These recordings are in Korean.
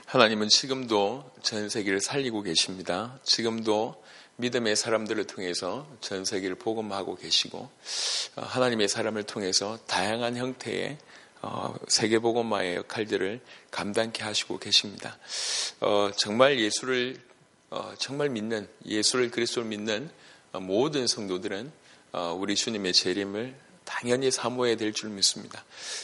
하나님은 지금도 전 세계를 살리고 계십니다. 지금도 믿음의 사람들을 통해서 전 세계를 복음하고 계시고 하나님의 사람을 통해서 다양한 형태의 세계복음화의 역할들을 감당케 하시고 계십니다. 정말 예수를 정말 믿는 예수를 그리스도를 믿는 모든 성도들은 우리 주님의 재림을 당연히 사모해야 될 줄 믿습니다.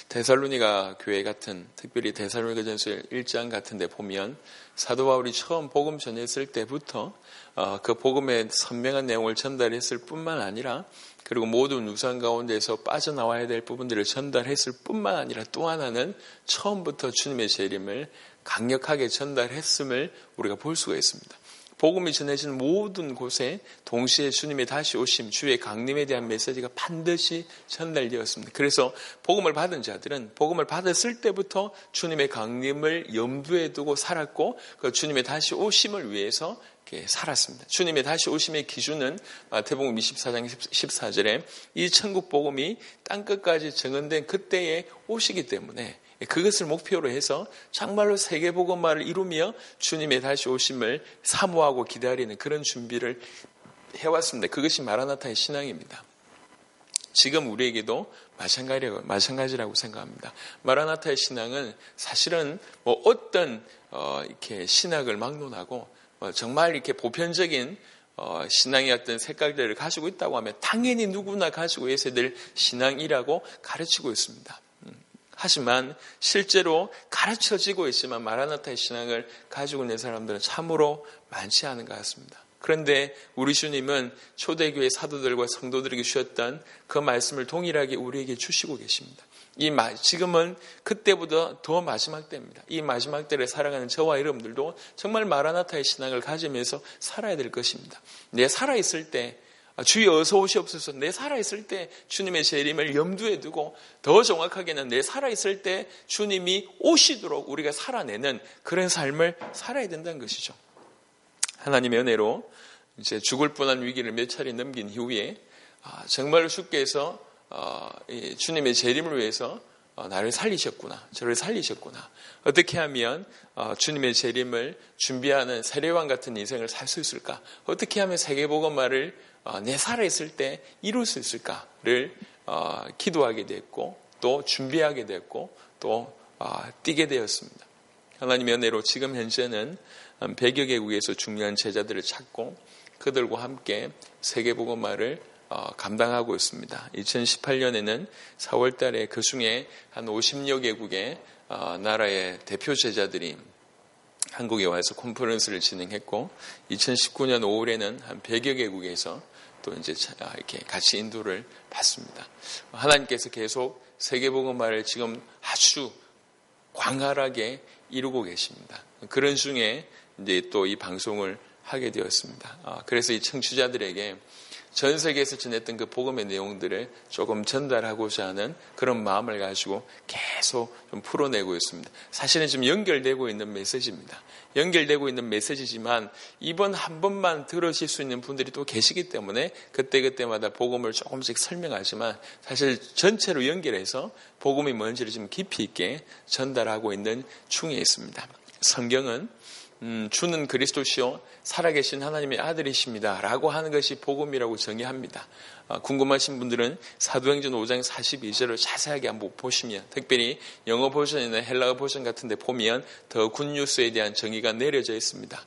데살로니가 교회 같은 특별히 데살로니가전서 1장 같은 데 보면 사도 바울이 처음 복음 전했을 때부터 그 복음의 선명한 내용을 전달했을 뿐만 아니라 그리고 모든 우상 가운데서 빠져나와야 될 부분들을 전달했을 뿐만 아니라 또 하나는 처음부터 주님의 재림을 강력하게 전달했음을 우리가 볼 수가 있습니다. 복음이 전해지는 모든 곳에 동시에 주님의 다시 오심, 주의 강림에 대한 메시지가 반드시 전달되었습니다. 그래서 복음을 받은 자들은 복음을 받았을 때부터 주님의 강림을 염두에 두고 살았고 그 주님의 다시 오심을 위해서 살았습니다. 주님의 다시 오심의 기준은 마태복음 24장 14절에 이 천국 복음이 땅끝까지 증언된 그때에 오시기 때문에 그것을 목표로 해서 정말로 세계복음화를 이루며 주님의 다시 오심을 사모하고 기다리는 그런 준비를 해왔습니다. 그것이 마라나타의 신앙입니다. 지금 우리에게도 마찬가지라고 생각합니다. 마라나타의 신앙은 사실은 어떤 이렇게 신학을 막론하고 정말 이렇게 보편적인 신앙의 어떤 색깔들을 가지고 있다고 하면 당연히 누구나 가지고 있어야 될 신앙이라고 가르치고 있습니다. 하지만 실제로 가르쳐지고 있지만 마라나타의 신앙을 가지고 있는 사람들은 참으로 많지 않은 것 같습니다. 그런데 우리 주님은 초대교회 사도들과 성도들에게 주셨던 그 말씀을 동일하게 우리에게 주시고 계십니다. 지금은 그때보다 더 마지막 때입니다. 이 마지막 때를 살아가는 저와 여러분들도 정말 마라나타의 신앙을 가지면서 살아야 될 것입니다. 내 살아있을 때 주여 어서 오시옵소서. 내 살아있을 때 주님의 재림을 염두에 두고 더 정확하게는 내 살아있을 때 주님이 오시도록 우리가 살아내는 그런 삶을 살아야 된다는 것이죠. 하나님의 은혜로 이제 죽을 뻔한 위기를 몇 차례 넘긴 이후에 정말로 주께서 주님의 재림을 위해서 나를 살리셨구나. 저를 살리셨구나. 어떻게 하면 주님의 재림을 준비하는 세례왕 같은 인생을 살 수 있을까? 어떻게 하면 세계복음화를 내 살아있을 때 이룰 수 있을까를 기도하게 됐고 또 준비하게 됐고 또 뛰게 되었습니다. 하나님의 은혜로 지금 현재는 100여 개국에서 중요한 제자들을 찾고 그들과 함께 세계복음화를 감당하고 있습니다. 2018년에는 4월 달에 그 중에 한 50여 개국의 나라의 대표 제자들이 한국에 와서 컨퍼런스를 진행했고 2019년 5월에는 한 100여 개국에서 또 이제 이렇게 같이 인도를 받습니다. 하나님께서 계속 세계복음화를 지금 아주 광활하게 이루고 계십니다. 그런 중에 이제 또 이 방송을 하게 되었습니다. 그래서 이 청취자들에게 전 세계에서 전했던 그 복음의 내용들을 조금 전달하고자 하는 그런 마음을 가지고 계속 좀 풀어내고 있습니다. 사실은 지금 연결되고 있는 메시지입니다. 연결되고 있는 메시지지만 이번 한 번만 들으실 수 있는 분들이 또 계시기 때문에 그때그때마다 복음을 조금씩 설명하지만 사실 전체로 연결해서 복음이 뭔지를 좀 깊이 있게 전달하고 있는 중에 있습니다. 성경은 주는 그리스도시요 살아계신 하나님의 아들이십니다 라고 하는 것이 복음이라고 정의합니다. 궁금하신 분들은 사도행전 5장 42절을 자세하게 한번 보시면 특별히 영어 버전이나 헬라어 버전 같은 데 보면 더 굿뉴스에 대한 정의가 내려져 있습니다.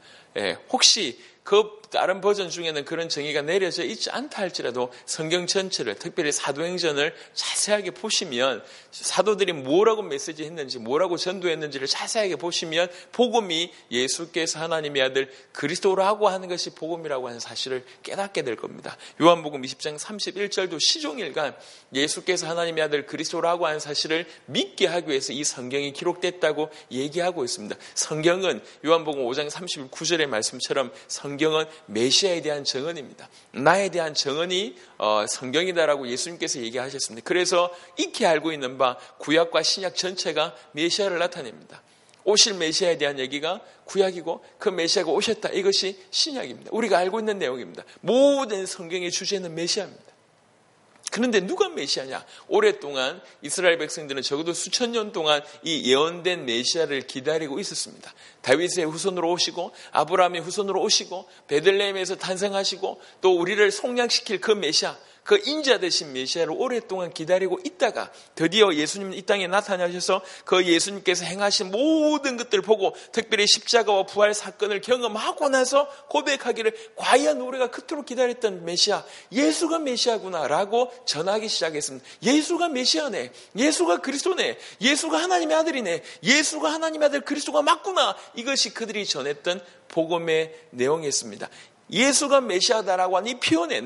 혹시 그 다른 버전 중에는 그런 정의가 내려져 있지 않다 할지라도 성경 전체를 특별히 사도행전을 자세하게 보시면 사도들이 뭐라고 메시지 했는지 뭐라고 전도했는지를 자세하게 보시면 복음이 예수께서 하나님의 아들 그리스도라고 하는 것이 복음이라고 하는 사실을 깨닫게 될 겁니다. 요한복음 20장 31절도 시종일관 예수께서 하나님의 아들 그리스도라고 하는 사실을 믿게 하기 위해서 이 성경이 기록됐다고 얘기하고 있습니다. 성경은 요한복음 5장 39절의 말씀처럼 성경은 메시아에 대한 증언입니다. 나에 대한 증언이 성경이다라고 예수님께서 얘기하셨습니다. 그래서 익히 알고 있는 바 구약과 신약 전체가 메시아를 나타냅니다. 오실 메시아에 대한 얘기가 구약이고 그 메시아가 오셨다. 이것이 신약입니다. 우리가 알고 있는 내용입니다. 모든 성경의 주제는 메시아입니다. 그런데 누가 메시아냐? 오랫동안 이스라엘 백성들은 적어도 수천 년 동안 이 예언된 메시아를 기다리고 있었습니다. 다윗의 후손으로 오시고 아브라함의 후손으로 오시고 베들레헴에서 탄생하시고 또 우리를 속량시킬 그 메시아, 그 인자 되신 메시아를 오랫동안 기다리고 있다가 드디어 예수님 이 땅에 나타나셔서 그 예수님께서 행하신 모든 것들을 보고 특별히 십자가와 부활 사건을 경험하고 나서 고백하기를 과연 우리가 그토록 기다렸던 메시아, 예수가 메시아구나라고 전하기 시작했습니다. 예수가 메시아네, 예수가 그리스도네, 예수가 하나님의 아들이네, 예수가 하나님의 아들 그리스도가 맞구나. 이것이 그들이 전했던 복음의 내용이었습니다. 예수가 메시아다라고 하는 이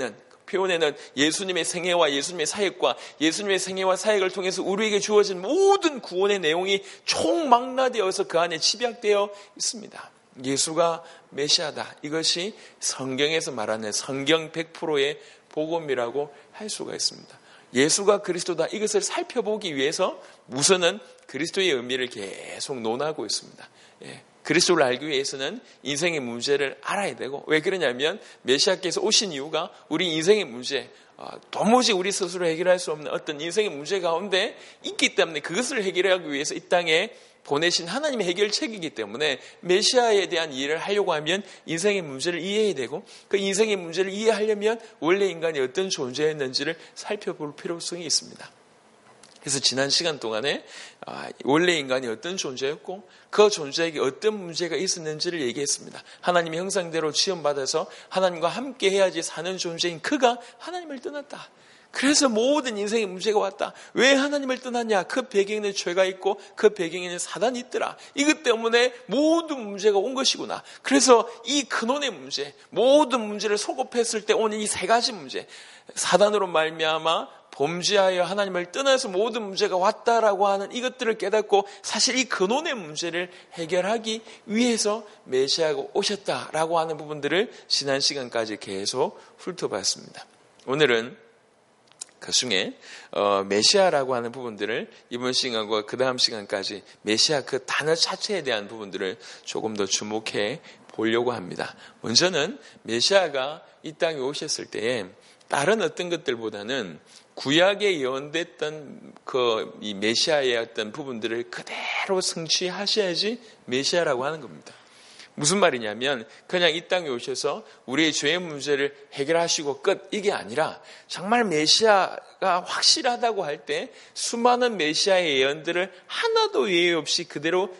표현에는 예수님의 생애와 예수님의 사역과 예수님의 생애와 사역을 통해서 우리에게 주어진 모든 구원의 내용이 총망라되어서 그 안에 집약되어 있습니다. 예수가 메시아다. 이것이 성경에서 말하는 성경 100%의 복음이라고 할 수가 있습니다. 예수가 그리스도다. 이것을 살펴보기 위해서 우선은 그리스도의 의미를 계속 논하고 있습니다. 그리스도를 알기 위해서는 인생의 문제를 알아야 되고, 왜 그러냐면 메시아께서 오신 이유가 우리 인생의 문제, 도무지 우리 스스로 해결할 수 없는 어떤 인생의 문제 가운데 있기 때문에 그것을 해결하기 위해서 이 땅에 보내신 하나님의 해결책이기 때문에 메시아에 대한 이해를 하려고 하면 인생의 문제를 이해해야 되고, 그 인생의 문제를 이해하려면 원래 인간이 어떤 존재였는지를 살펴볼 필요성이 있습니다. 그래서 지난 시간 동안에 원래 인간이 어떤 존재였고 그 존재에게 어떤 문제가 있었는지를 얘기했습니다. 하나님의 형상대로 지음받아서 하나님과 함께 해야지 사는 존재인 그가 하나님을 떠났다. 그래서 모든 인생의 문제가 왔다. 왜 하나님을 떠났냐? 그 배경에는 죄가 있고 그 배경에는 사단이 있더라. 이것 때문에 모든 문제가 온 것이구나. 그래서 이 근원의 문제, 모든 문제를 소급했을 때 오는 이 세 가지 문제, 사단으로 말미암아 범죄하여 하나님을 떠나서 모든 문제가 왔다라고 하는 이것들을 깨닫고 사실 이 근원의 문제를 해결하기 위해서 메시아가 오셨다라고 하는 부분들을 지난 시간까지 계속 훑어봤습니다. 오늘은 그 중에 메시아라고 하는 부분들을 이번 시간과 그 다음 시간까지 메시아 그 단어 자체에 대한 부분들을 조금 더 주목해 보려고 합니다. 먼저는 메시아가 이 땅에 오셨을 때에 다른 어떤 것들보다는 구약에 예언됐던 이 메시아의 어떤 부분들을 그대로 성취하셔야지 메시아라고 하는 겁니다. 무슨 말이냐면 그냥 이 땅에 오셔서 우리의 죄의 문제를 해결하시고 끝, 이게 아니라 정말 메시아가 확실하다고 할 때 수많은 메시아의 예언들을 하나도 예외 없이 그대로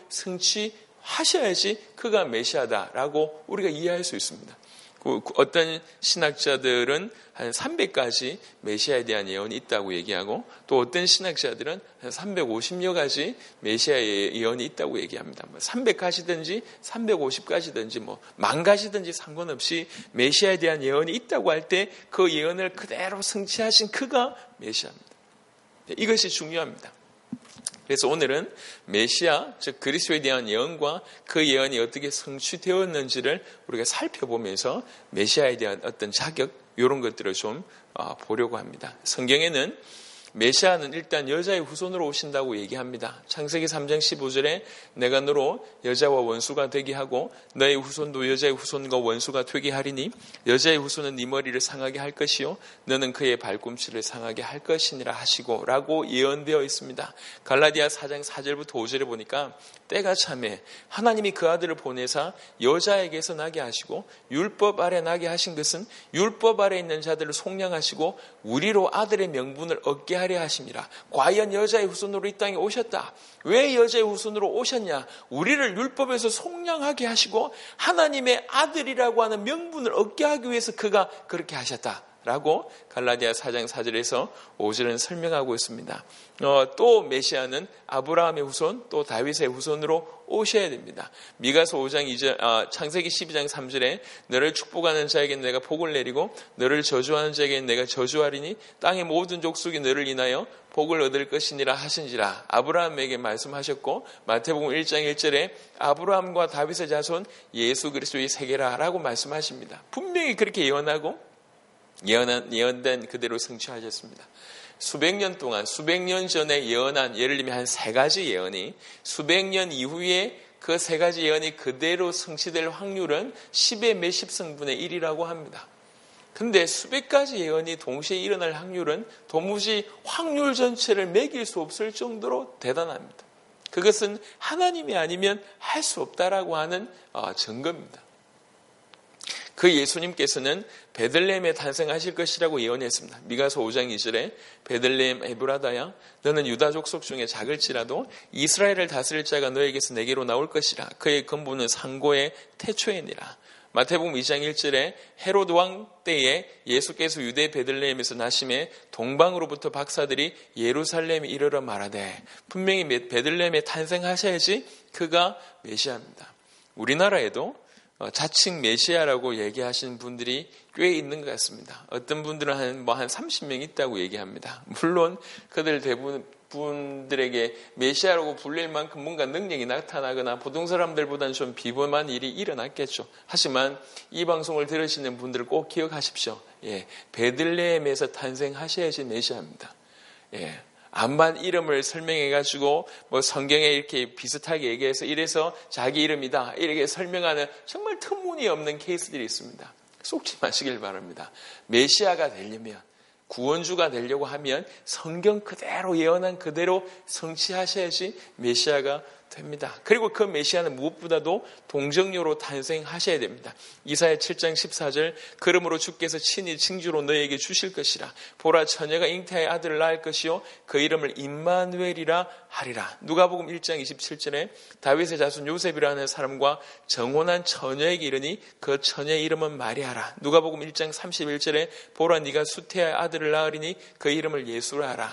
성취하셔야지 그가 메시아다라고 우리가 이해할 수 있습니다. 어떤 신학자들은 한 300가지 메시아에 대한 예언이 있다고 얘기하고, 또 어떤 신학자들은 한 350여 가지 메시아의 예언이 있다고 얘기합니다. 300가지든지 350가지든지 만 가지든지 상관없이 메시아에 대한 예언이 있다고 할 때 그 예언을 그대로 성취하신 그가 메시아입니다. 이것이 중요합니다. 그래서 오늘은 메시아, 즉 그리스도에 대한 예언과 그 예언이 어떻게 성취되었는지를 우리가 살펴보면서 메시아에 대한 어떤 자격, 이런 것들을 좀 보려고 합니다. 성경에는 메시아는 일단 여자의 후손으로 오신다고 얘기합니다. 창세기 3장 15절에 내가 너로 여자와 원수가 되게 하고 너의 후손도 여자의 후손과 원수가 되게 하리니 여자의 후손은 네 머리를 상하게 할 것이요 너는 그의 발꿈치를 상하게 할 것이니라 하시고 라고 예언되어 있습니다. 갈라디아 4장 4절부터 5절에 보니까 때가 참에 하나님이 그 아들을 보내사 여자에게서 나게 하시고 율법 아래 나게 하신 것은 율법 아래 있는 자들을 속량하시고 우리로 아들의 명분을 얻게 하려 하심이라. 과연 여자의 후손으로 이 땅에 오셨다. 왜 여자의 후손으로 오셨냐? 우리를 율법에서 속량하게 하시고 하나님의 아들이라고 하는 명분을 얻게 하기 위해서 그가 그렇게 하셨다. 라고 갈라디아 4장 4절에서 5절은 설명하고 있습니다. 또 메시아는 아브라함의 후손, 또 다윗의 후손으로 오셔야 됩니다. 미가서 5장 2절, 창세기 12장 3절에 너를 축복하는 자에게는 내가 복을 내리고 너를 저주하는 자에게는 내가 저주하리니 땅의 모든 족속이 너를 인하여 복을 얻을 것이니라 하신지라 아브라함에게 말씀하셨고, 마태복음 1장 1절에 아브라함과 다윗의 자손 예수 그리스도의 세계라 라고 말씀하십니다. 분명히 그렇게 예언하고 예언된 그대로 성취하셨습니다. 수백 년 동안, 수백 년 전에 예언한, 예를 들면 한 세 가지 예언이 수백 년 이후에 그 세 가지 예언이 그대로 성취될 확률은 10의 몇십 성분의 1이라고 합니다. 근데 수백 가지 예언이 동시에 일어날 확률은 도무지 확률 전체를 매길 수 없을 정도로 대단합니다. 그것은 하나님이 아니면 할 수 없다라고 하는 증거입니다. 그 예수님께서는 베들레헴에 탄생하실 것이라고 예언했습니다. 미가서 5장 2절에 베들레헴 에브라다야 너는 유다 족속 중에 작을지라도 이스라엘을 다스릴 자가 너에게서 내게로 나올 것이라. 그의 근본은 상고의 태초이니라. 마태복음 2장 1절에 헤로드 왕 때에 예수께서 유대 베들레헴에서 나심에 동방으로부터 박사들이 예루살렘에 이르러 말하되 분명히 베들레헴에 탄생하셔야지 그가 메시아입니다. 우리나라에도 자칭 메시아라고 얘기하시는 분들이 꽤 있는 것 같습니다. 어떤 분들은 한 30명 있다고 얘기합니다. 물론 그들 대부분 분들에게 메시아라고 불릴 만큼 뭔가 능력이 나타나거나 보통 사람들보다는 좀 비범한 일이 일어났겠죠. 하지만 이 방송을 들으시는 분들을 꼭 기억하십시오. 베들레헴에서 탄생하셔야지 메시아입니다. 암만 이름을 설명해가지고 성경에 이렇게 비슷하게 얘기해서 이래서 자기 이름이다 이렇게 설명하는 정말 터무니없는 케이스들이 있습니다. 속지 마시길 바랍니다. 메시아가 되려면 구원주가 되려고 하면 성경 그대로 예언한 그대로 성취하셔야지 메시아가 됩니다. 그리고 그 메시아는 무엇보다도 동정녀로 탄생하셔야 됩니다. 이사야 7장 14절 그러므로 주께서 친히 징조로 너에게 주실 것이라. 보라 처녀가 잉태하여 아들을 낳을 것이요 그 이름을 임마누엘이라 하리라. 누가복음 1장 27절에 다윗의 자손 요셉이라는 사람과 정혼한 처녀에게 이르니 그 처녀의 이름은 마리아라. 누가복음 1장 31절에 보라 네가 수태하여 아들을 낳으리니 그 이름을 예수라 하라.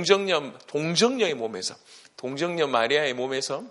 동정녀의 몸에서 동정녀 마리아의 몸에서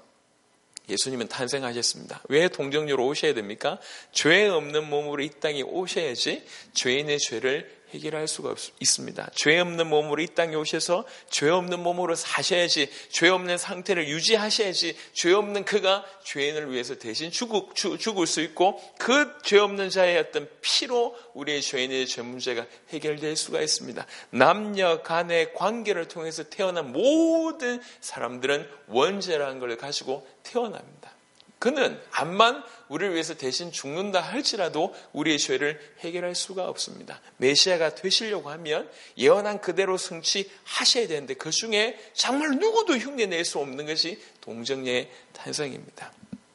예수님은 탄생하셨습니다. 왜 동정녀로 오셔야 됩니까? 죄 없는 몸으로 이 땅에 오셔야지 죄인의 죄를 해결할 수가 있습니다. 죄 없는 몸으로 이 땅에 오셔서 죄 없는 몸으로 사셔야지 죄 없는 상태를 유지하셔야지 죄 없는 그가 죄인을 위해서 대신 죽을 수 있고 그 죄 없는 자의 어떤 피로 우리의 죄인의 죄 문제가 해결될 수가 있습니다. 남녀 간의 관계를 통해서 태어난 모든 사람들은 원죄라는 걸 가지고 태어납니다. 그는 암만 우리를 위해서 대신 죽는다 할지라도 우리의 죄를 해결할 수가 없습니다. 메시아가 되시려고 하면 예언한 그대로 성취하셔야 되는데 그 중에 정말 누구도 흉내낼 수 없는 것이 동정녀의 탄생입니다.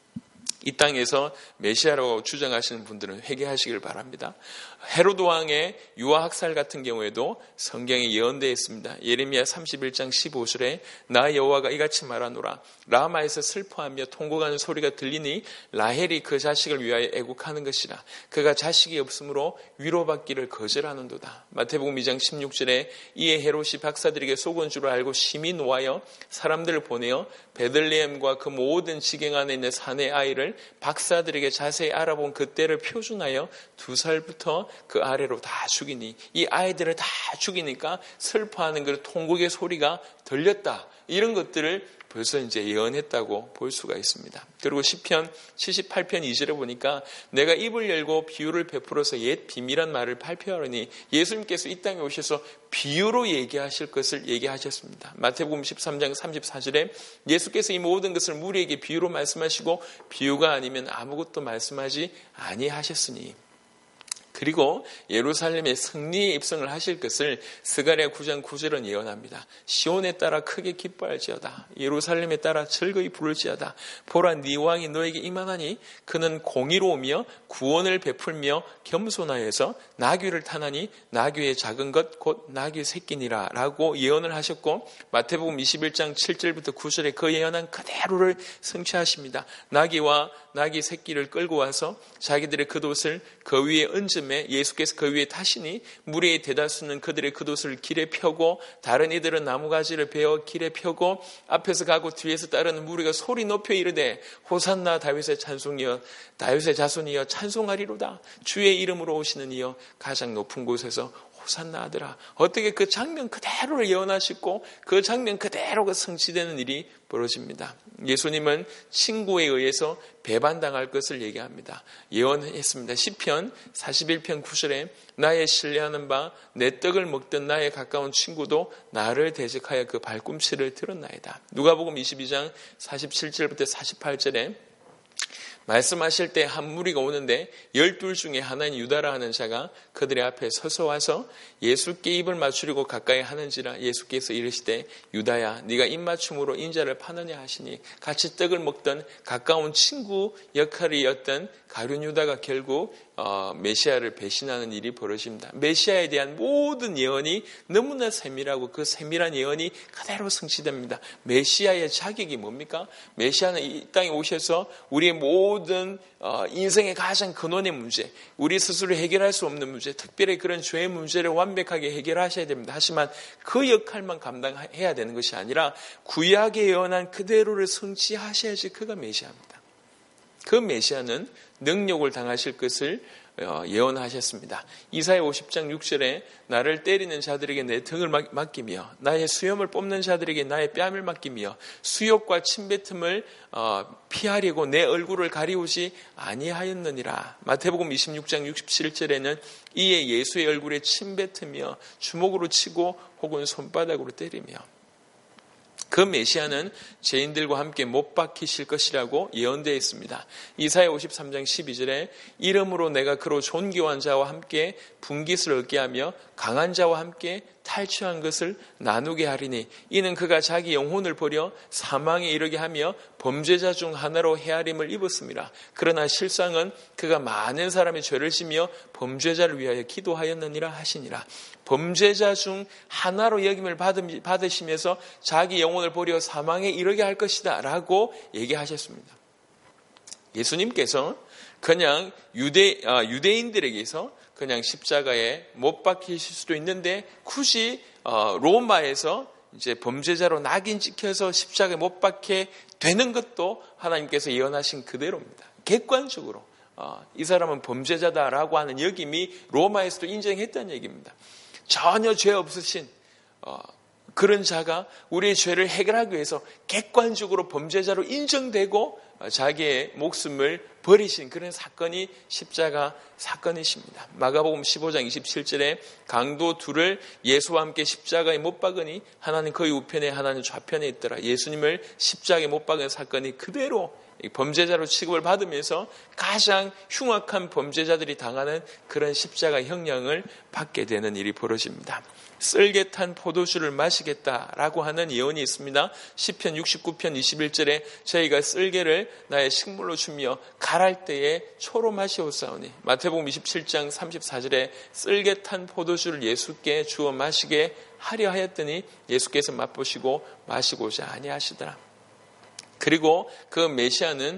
이 땅에서 메시아라고 주장하시는 분들은 회개하시길 바랍니다. 헤로드 왕의 유아학살 같은 경우에도 성경에 예언되어 있습니다. 예레미야 31장 15절에 나 여호와가 이같이 말하노라. 라마에서 슬퍼하며 통곡하는 소리가 들리니 라헬이 그 자식을 위하여 애국하는 것이라. 그가 자식이 없으므로 위로받기를 거절하는도다. 마태복음 2장 16절에 이에 헤롯이 박사들에게 속은 줄 알고 심히 노하여 사람들을 보내어 베들레헴과 그 모든 지경 안에 있는 산의 아이를 박사들에게 자세히 알아본 그때를 표준하여 2살부터 그 아래로 다 죽이니 이 아이들을 다 죽이니까 슬퍼하는 그 통곡의 소리가 들렸다. 이런 것들을 벌써 이제 예언했다고 볼 수가 있습니다. 그리고 시편 78편 2절에 보니까 내가 입을 열고 비유를 베풀어서 옛 비밀한 말을 발표하려니 예수님께서 이 땅에 오셔서 비유로 얘기하실 것을 얘기하셨습니다. 마태복음 13장 34절에 예수께서 이 모든 것을 무리에게 비유로 말씀하시고 비유가 아니면 아무것도 말씀하지 아니하셨으니 그리고 예루살렘의 승리의 입성을 하실 것을 스가랴 9장 9절은 예언합니다. 시온에 따라 크게 기뻐할지어다. 예루살렘에 따라 즐거이 부를지어다. 보라 네 왕이 너에게 임하나니 그는 공의로우며 구원을 베풀며 겸손하여서 나귀를 타나니 나귀의 작은 것 곧 나귀 새끼니라 라고 예언을 하셨고 마태복음 21장 7절부터 9절에 그 예언한 그대로를 성취하십니다. 나귀와 나귀 새끼를 끌고 와서 자기들의 겉옷을 그 위에 얹음에 예수께서 그 위에 타시니 무리의 대다수는 그들의 겉옷을 길에 펴고 다른 이들은 나무가지를 베어 길에 펴고 앞에서 가고 뒤에서 따르는 무리가 소리 높여 이르되 호산나 다윗의 찬송이여 다윗의 자손이여 찬송하리로다. 주의 이름으로 오시는 이여 가장 높은 곳에서 호산나 하더라. 어떻게 그 장면 그대로를 예언하시고 그 장면 그대로가 성취되는 일이 벌어집니다. 예수님은 친구에 의해서 배반당할 것을 얘기합니다. 예언했습니다. 시편 41편 9절에 나의 신뢰하는 바 내 떡을 먹던 나의 가까운 친구도 나를 대적하여 그 발꿈치를 들었나이다. 누가복음 22장 47절부터 48절에 말씀하실 때 한 무리가 오는데 12 중에 하나인 유다라 하는 자가 그들의 앞에 서서 와서 예수께 입을 맞추려고 가까이 하는지라 예수께서 이르시되 유다야 네가 입맞춤으로 인자를 파느냐 하시니 같이 떡을 먹던 가까운 친구 역할이었던 가룟 유다가 결국 메시아를 배신하는 일이 벌어집니다. 메시아에 대한 모든 예언이 너무나 세밀하고 그 세밀한 예언이 그대로 성취됩니다. 메시아의 자격이 뭡니까? 메시아는 이 땅에 오셔서 우리의 모든 인생의 가장 근원의 문제, 우리 스스로 해결할 수 없는 문제, 특별히 그런 죄의 문제를 완벽하게 해결하셔야 됩니다. 하지만 그 역할만 감당해야 되는 것이 아니라 구약에 예언한 그대로를 성취하셔야지 그가 메시아입니다. 그 메시아는 능욕을 당하실 것을 예언하셨습니다. 이사야 50장 6절에 나를 때리는 자들에게 내 등을 맡기며 나의 수염을 뽑는 자들에게 나의 뺨을 맡기며 수욕과 침뱉음을 피하려고 내 얼굴을 가리우지 아니하였느니라. 마태복음 26장 67절에는 이에 예수의 얼굴에 침뱉으며 주먹으로 치고 혹은 손바닥으로 때리며 그 메시아는 죄인들과 함께 못 박히실 것이라고 예언되어 있습니다. 이사야 53장 12절에 이름으로 내가 그로 존귀한 자와 함께 분깃을 얻게 하며 강한 자와 함께 탈취한 것을 나누게 하리니 이는 그가 자기 영혼을 버려 사망에 이르게 하며 범죄자 중 하나로 헤아림을 입었습니다. 그러나 실상은 그가 많은 사람의 죄를 지며 범죄자를 위하여 기도하였느니라 하시니라. 범죄자 중 하나로 여김을 받으시면서 자기 영혼을 버려 사망에 이르게 할 것이다 라고 얘기하셨습니다. 예수님께서 그냥 유대인들에게서 그냥 십자가에 못 박히실 수도 있는데 굳이 로마에서 이제 범죄자로 낙인 찍혀서 십자가에 못 박혀 되는 것도 하나님께서 예언하신 그대로입니다. 객관적으로 이 사람은 범죄자다라고 하는 여김이 로마에서도 인정했다는 얘기입니다. 전혀 죄 없으신 그런 자가 우리의 죄를 해결하기 위해서 객관적으로 범죄자로 인정되고 자기의 목숨을 버리신 그런 사건이 십자가 사건이십니다. 마가복음 15장 27절에 강도 둘을 예수와 함께 십자가에 못 박으니 하나는 그의 우편에 하나는 좌편에 있더라. 예수님을 십자가에 못 박은 사건이 그대로 범죄자로 취급을 받으면서 가장 흉악한 범죄자들이 당하는 그런 십자가 형량을 받게 되는 일이 벌어집니다. 쓸개탄 포도주를 마시겠다라고 하는 예언이 있습니다. 시편 69편 21절에 저희가 쓸개를 나의 식물로 주며 갈할 때에 초로 마시오사오니 마태복음 27장 34절에 쓸개탄 포도주를 예수께 주어 마시게 하려 하였더니 예수께서 맛보시고 마시고자 아니하시더라. 그리고 그 메시아는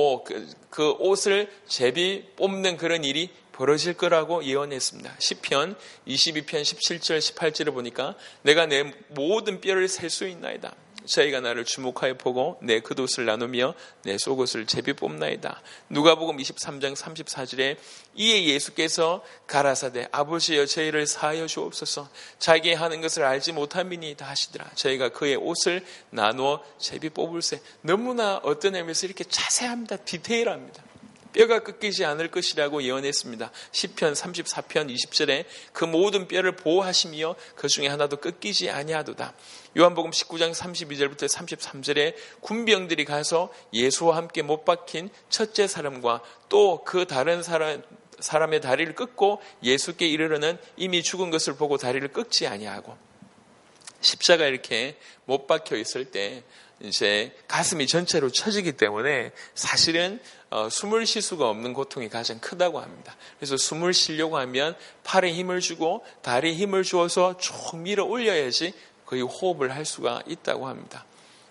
그 옷을 제비 뽑는 그런 일이 벌어질 거라고 예언했습니다. 시편 22편 17절 18절을 보니까 내가 내 모든 뼈를 셀 수 있나이다. 저희가 나를 주목하여 보고 내 겉옷을 나누며 내 속옷을 제비 뽑나이다. 누가복음 23장 34절에 이에 예수께서 가라사대 아버지여 저희를 사하여 주옵소서. 자기 하는 것을 알지 못함이니이다 하시더라. 저희가 그의 옷을 나누어 제비 뽑을세. 너무나 어떤 의미에서 이렇게 자세합니다. 디테일합니다. 뼈가 꺾이지 않을 것이라고 예언했습니다. 시편 34편 20절에 그 모든 뼈를 보호하시며 그 중에 하나도 꺾이지 아니하도다. 요한복음 19장 32절부터 33절에 군병들이 가서 예수와 함께 못 박힌 첫째 사람과 또 그 다른 사람의 다리를 끊고 예수께 이르러는 이미 죽은 것을 보고 다리를 끊지 아니하고 십자가 이렇게 못 박혀 있을 때 이제 가슴이 전체로 처지기 때문에 사실은 숨을 쉴 수가 없는 고통이 가장 크다고 합니다. 그래서 숨을 쉬려고 하면 팔에 힘을 주고 다리에 힘을 주어서 쭉 밀어 올려야지 거의 호흡을 할 수가 있다고 합니다.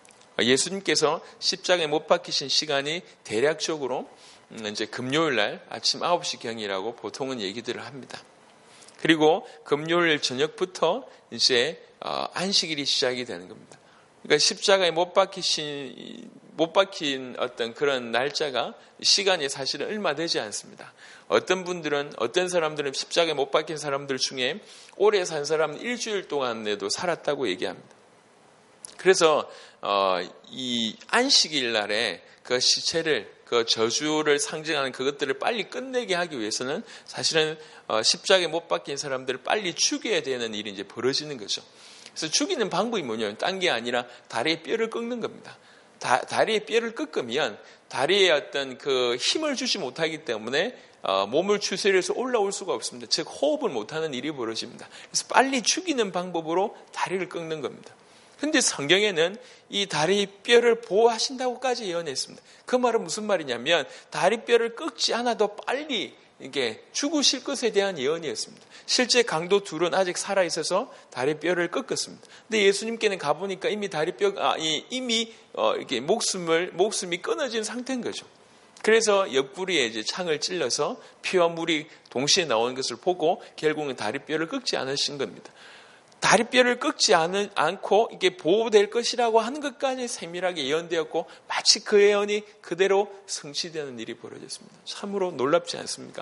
예수님께서 십자가에 못 박히신 시간이 대략적으로 이제 금요일 날 아침 9시경이라고 보통은 얘기들을 합니다. 그리고 금요일 저녁부터 이제 안식일이 시작이 되는 겁니다. 그러니까 십자가에 못 박힌 어떤 그런 날짜가 시간이 사실은 얼마 되지 않습니다. 어떤 사람들은 십자가에 못 박힌 사람들 중에 오래 산 사람은 일주일 동안에도 살았다고 얘기합니다. 그래서 이 안식일 날에 그 시체를 그 저주를 상징하는 그것들을 빨리 끝내게 하기 위해서는 사실은 십자가에 못 박힌 사람들을 빨리 죽여야 되는 일이 이제 벌어지는 거죠. 그래서 죽이는 방법이 뭐냐면 딴 게 아니라 다리에 뼈를 꺾는 겁니다. 다리의 뼈를 꺾으면 다리에 어떤 그 힘을 주지 못하기 때문에 몸을 추스려서 올라올 수가 없습니다. 즉 호흡을 못하는 일이 벌어집니다. 그래서 빨리 죽이는 방법으로 다리를 꺾는 겁니다. 그런데 성경에는 이 다리 뼈를 보호하신다고까지 예언했습니다. 그 말은 무슨 말이냐면 다리뼈를 꺾지 않아도 빨리 이게 죽으실 것에 대한 예언이었습니다. 실제 강도 둘은 아직 살아 있어서 다리뼈를 꺾었습니다. 근데 예수님께는 가보니까 이미 이게 목숨이 끊어진 상태인 거죠. 그래서 옆구리에 이제 창을 찔러서 피와 물이 동시에 나오는 것을 보고 결국은 다리뼈를 꺾지 않으신 겁니다. 다리뼈를 꺾지 않고 이게 보호될 것이라고 하는 것까지 세밀하게 예언되었고 마치 그 예언이 그대로 성취되는 일이 벌어졌습니다. 참으로 놀랍지 않습니까?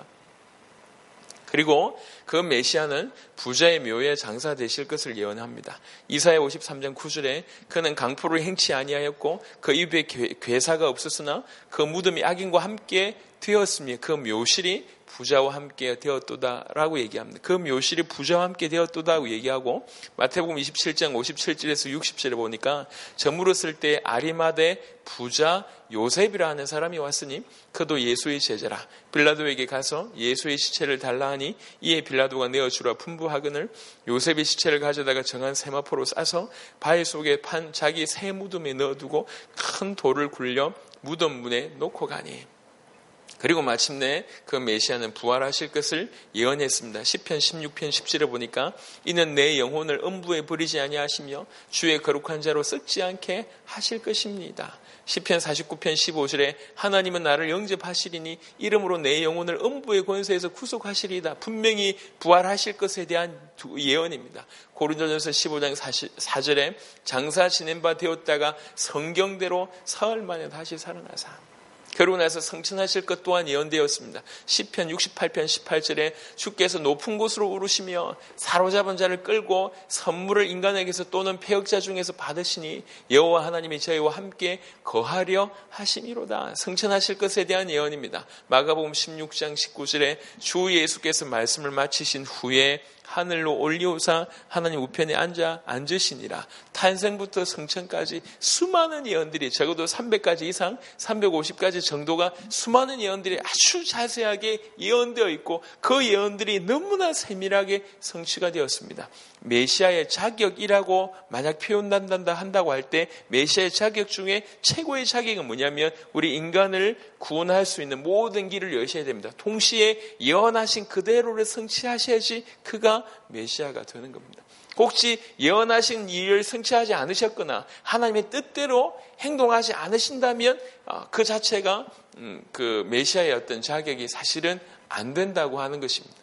그리고 그 메시아는 부자의 묘에 장사되실 것을 예언합니다. 이사야 53장 9절에 그는 강포를 행치 아니하였고 그 입에 괴사가 없었으나 그 무덤이 악인과 함께 되었으며 그 묘실이 부자와 함께 되었도다라고 얘기합니다. 그 묘실이 부자와 함께 되었도다라고 얘기하고 마태복음 27장 57절에서 60절에 보니까 저물었을 때 아리마대 부자 요셉이라 하는 사람이 왔으니 그도 예수의 제자라. 빌라도에게 가서 예수의 시체를 달라 하니 이에 빌라도가 내어주라 분부하거늘 요셉의 시체를 가져다가 정한 세마포로 싸서 바위 속에 판 자기 새 무덤에 넣어두고 큰 돌을 굴려 무덤 문에 놓고 가니. 그리고 마침내 그 메시아는 부활하실 것을 예언했습니다. 시편 16편 10절에 보니까 이는 내 영혼을 음부에 버리지 아니하시며 주의 거룩한 자로 썩지 않게 하실 것입니다. 시편 49편 15절에 하나님은 나를 영접하시리니 이름으로 내 영혼을 음부의 권세에서 구속하시리이다. 분명히 부활하실 것에 대한 예언입니다. 고린도전서 15장 4절에 장사 지낸 바 되었다가 성경대로 사흘 만에 다시 살아나사. 그러고 나서 성천하실 것 또한 예언되었습니다. 시편 68편 18절에 주께서 높은 곳으로 오르시며 사로잡은 자를 끌고 선물을 인간에게서 또는 패역자 중에서 받으시니 여호와 하나님이 저희와 함께 거하려 하심이로다. 성천하실 것에 대한 예언입니다. 마가복음 16장 19절에 주 예수께서 말씀을 마치신 후에 하늘로 올리오사 하나님 우편에 앉으시니라. 탄생부터 성천까지 수많은 예언들이 적어도 300가지 이상 350가지 정도가 수많은 예언들이 아주 자세하게 예언되어 있고 그 예언들이 너무나 세밀하게 성취가 되었습니다. 메시아의 자격이라고 만약 한다고 할 때 메시아의 자격 중에 최고의 자격은 뭐냐면 우리 인간을 구원할 수 있는 모든 길을 여셔야 됩니다. 동시에 예언하신 그대로를 성취하셔야지 그가 메시아가 되는 겁니다. 혹시 예언하신 일을 성취하지 않으셨거나 하나님의 뜻대로 행동하지 않으신다면 그 자체가 그 메시아의 어떤 자격이 사실은 안 된다고 하는 것입니다.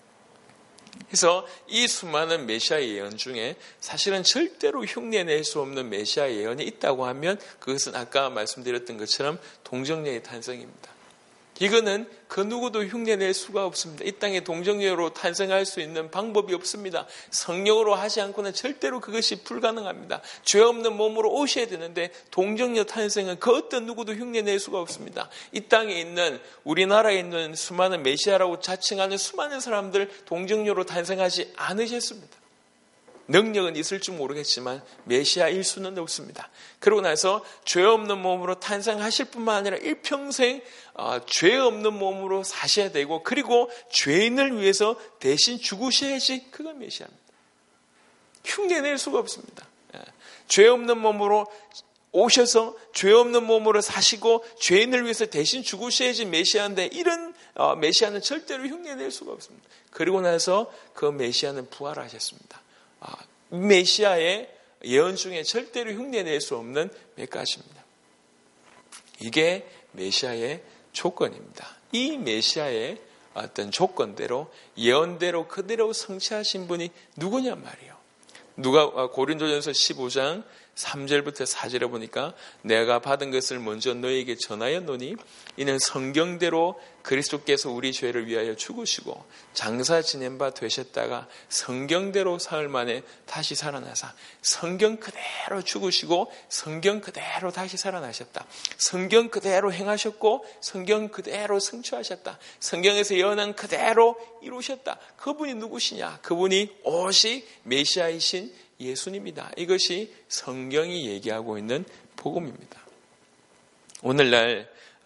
그래서 이 수많은 메시아 예언 중에 사실은 절대로 흉내낼 수 없는 메시아 예언이 있다고 하면 그것은 아까 말씀드렸던 것처럼 동정녀의 탄생입니다. 이거는 그 누구도 흉내낼 수가 없습니다. 이 땅에 동정녀로 탄생할 수 있는 방법이 없습니다. 성령으로 하지 않고는 절대로 그것이 불가능합니다. 죄 없는 몸으로 오셔야 되는데 동정녀 탄생은 그 어떤 누구도 흉내낼 수가 없습니다. 이 땅에 있는 우리나라에 있는 수많은 메시아라고 자칭하는 수많은 사람들 동정녀로 탄생하지 않으셨습니다. 능력은 있을지 모르겠지만 메시아일 수는 없습니다. 그러고 나서 죄 없는 몸으로 탄생하실 뿐만 아니라 일평생 죄 없는 몸으로 사셔야 되고 그리고 죄인을 위해서 대신 죽으셔야지 그가 메시아입니다. 흉내낼 수가 없습니다. 죄 없는 몸으로 오셔서 죄 없는 몸으로 사시고 죄인을 위해서 대신 죽으셔야지 메시아인데 이런 메시아는 절대로 흉내낼 수가 없습니다. 그리고 나서 그 메시아는 부활하셨습니다. 메시아의 예언 중에 절대로 흉내낼 수 없는 몇 가지입니다. 이게 메시아의 조건입니다. 이 메시아의 어떤 조건대로 예언대로 그대로 성취하신 분이 누구냐 말이에요. 고린도전서 15장 3절부터 4절에 보니까 내가 받은 것을 먼저 너에게 전하였노니 이는 성경대로 그리스도께서 우리 죄를 위하여 죽으시고 장사 지낸 바 되셨다가 성경대로 사흘 만에 다시 살아나사 성경 그대로 죽으시고 성경 그대로 다시 살아나셨다. 성경 그대로 행하셨고 성경 그대로 성취하셨다. 성경에서 예언한 그대로 이루셨다. 그분이 누구시냐? 그분이 오직 메시아이신 예수님이다. 이것이 성경이 얘기하고 있는 복음입니다. 오늘날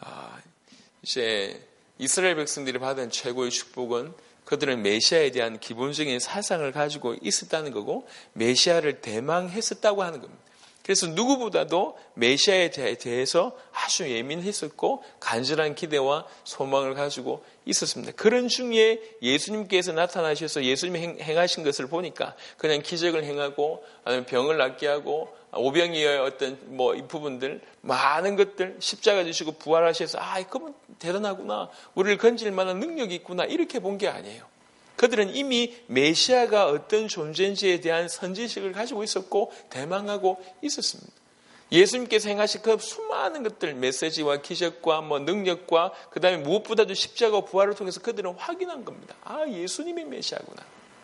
이제 이스라엘 백성들이 받은 최고의 축복은 그들은 메시아에 대한 기본적인 사상을 가지고 있었다는 거고 메시아를 대망했었다고 하는 겁니다. 그래서 누구보다도 메시아에 대해서 아주 예민했었고 간절한 기대와 소망을 가지고 있었습니다. 그런 중에 예수님께서 나타나셔서 예수님이 행하신 것을 보니까 그냥 기적을 행하고 아니면 병을 낫게 하고 오병이어의 어떤 이 부분들 많은 것들 십자가 지시고 부활하셔서 그분 대단하구나, 우리를 건질 만한 능력이 있구나, 이렇게 본 게 아니에요. 그들은 이미 메시아가 어떤 존재인지에 대한 선지식을 가지고 있었고 대망하고 있었습니다. 예수님께서 행하신 그 수많은 것들, 메시지와 기적과 능력과 그 다음에 무엇보다도 십자가와 부활을 통해서 그들은 확인한 겁니다. 예수님이 메시아구나.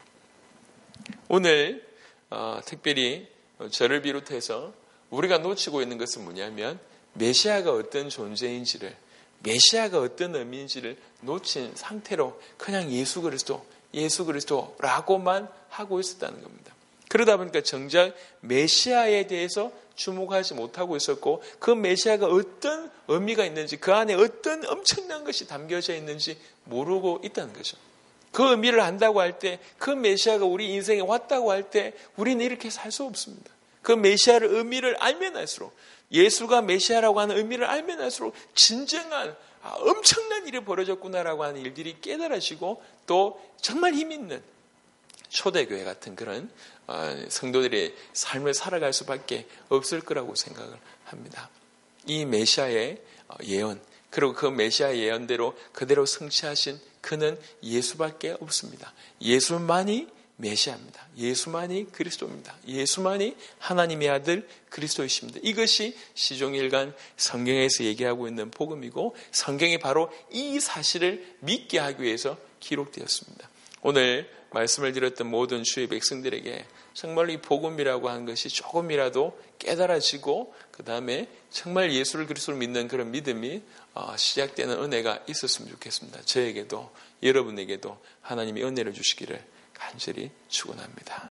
오늘 특별히 저를 비롯해서 우리가 놓치고 있는 것은 뭐냐면 메시아가 어떤 존재인지를, 메시아가 어떤 의미인지를 놓친 상태로 그냥 예수 그리스도라고만 하고 있었다는 겁니다. 그러다 보니까 정작 메시아에 대해서 주목하지 못하고 있었고 그 메시아가 어떤 의미가 있는지, 그 안에 어떤 엄청난 것이 담겨져 있는지 모르고 있다는 거죠. 그 의미를 안다고 할 때, 그 메시아가 우리 인생에 왔다고 할 때 우리는 이렇게 살 수 없습니다. 그 메시아의 의미를 알면 알수록, 예수가 메시아라고 하는 의미를 알면 알수록 진정한 엄청난 일이 벌어졌구나라고 하는 일들이 깨달아지고 또 정말 힘있는 초대교회 같은 그런 성도들의 삶을 살아갈 수밖에 없을 거라고 생각을 합니다. 이 메시아의 예언, 그리고 그 메시아의 예언대로 그대로 성취하신 그는 예수밖에 없습니다. 예수만이 메시아입니다. 예수만이 그리스도입니다. 예수만이 하나님의 아들 그리스도이십니다. 이것이 시종일관 성경에서 얘기하고 있는 복음이고 성경이 바로 이 사실을 믿게 하기 위해서 기록되었습니다. 오늘 말씀을 드렸던 모든 주의 백성들에게 정말 이 복음이라고 하는 것이 조금이라도 깨달아지고 그 다음에 정말 예수를 그리스도를 믿는 그런 믿음이 시작되는 은혜가 있었으면 좋겠습니다. 저에게도 여러분에게도 하나님이 은혜를 주시기를 간절히 축원합니다.